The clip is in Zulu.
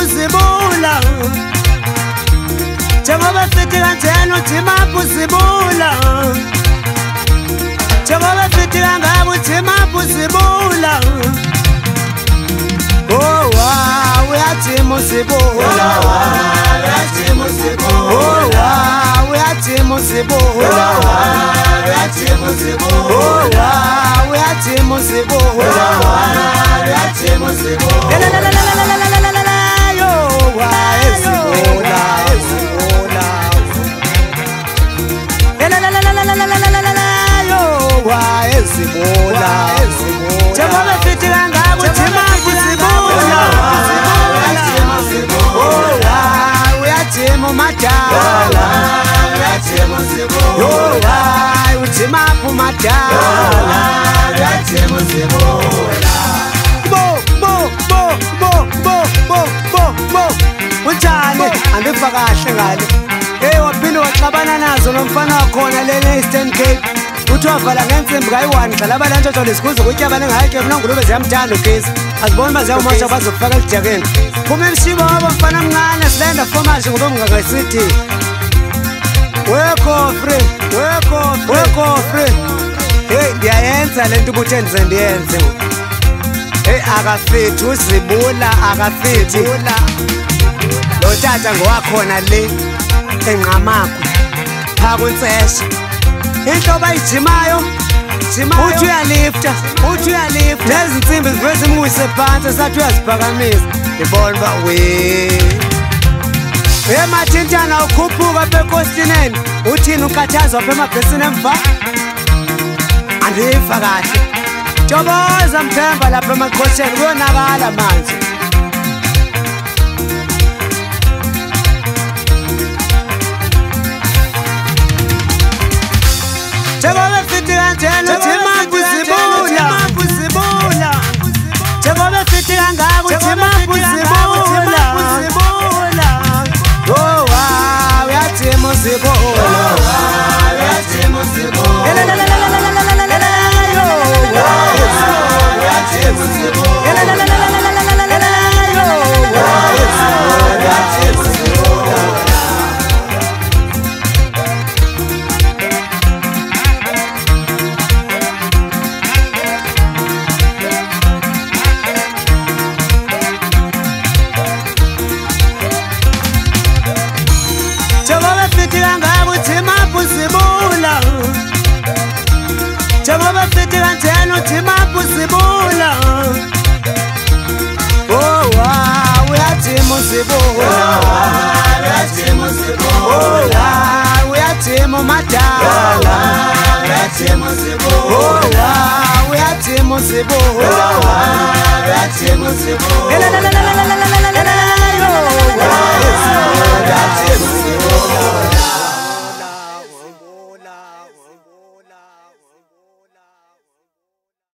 uzibula njengoba fithi kanjena uthi maphi uzibula njengoba fithi kangaka uthi maphi uzibula oh wow uyathi uzibula uyathi uzibula oh wow uyathi uzibula uyathi uzibula oh wow uyathi uzibula uyathi uzibula yo wow uzibula uzibula yo wow uzibula njengoba fithi kangaka uthi maphi uzibula madala uyathema uzibula yo hayi uthi maphi madala uyathema uzibula bo unjani andifa kahle ngale waphinde waxabana nazo nomfana wakhona lena Eastern Cape uthi wavala ngensimbi kayi-1 xalaba le nto lisikuze ukutya banengayike mna ngulube ziyamthanda ugesi aziboni uba ziyawumosha bazokufaka elijakeni kuma emshiba wabo mfana mncane silenda fomashe ngoba mngakasithi wekofre hey ndiyayenza le nto ubuthe ndize ndiyenze hey akafithi uzibula akafithi lo tata ngowakhona le enqamakwe phaa kwintsesha into abayijimayo uthi uyalifta lezi nsimbi zive zimwise phansi sathi uyaziphakamisa ndibona uba emathintana ukhuphuka apha ekostineni uthini ukathazwa apha emabhesini emva andiva kahle ntoboza mthemba lapha emaqhosheni kuyonakala manje njengoba fithi kanjena uthi maphi uzibula njengoba fithi kangaka uthi maphi uzibula oh wow uyathema uzibula uyathema uzibula njengoba fithi kanjena uthi maphi uzibula oh wow uyathema uzibula oh wow uyathema madala uyathema uzibula oh wow uyathema uzibula uyathema uzibula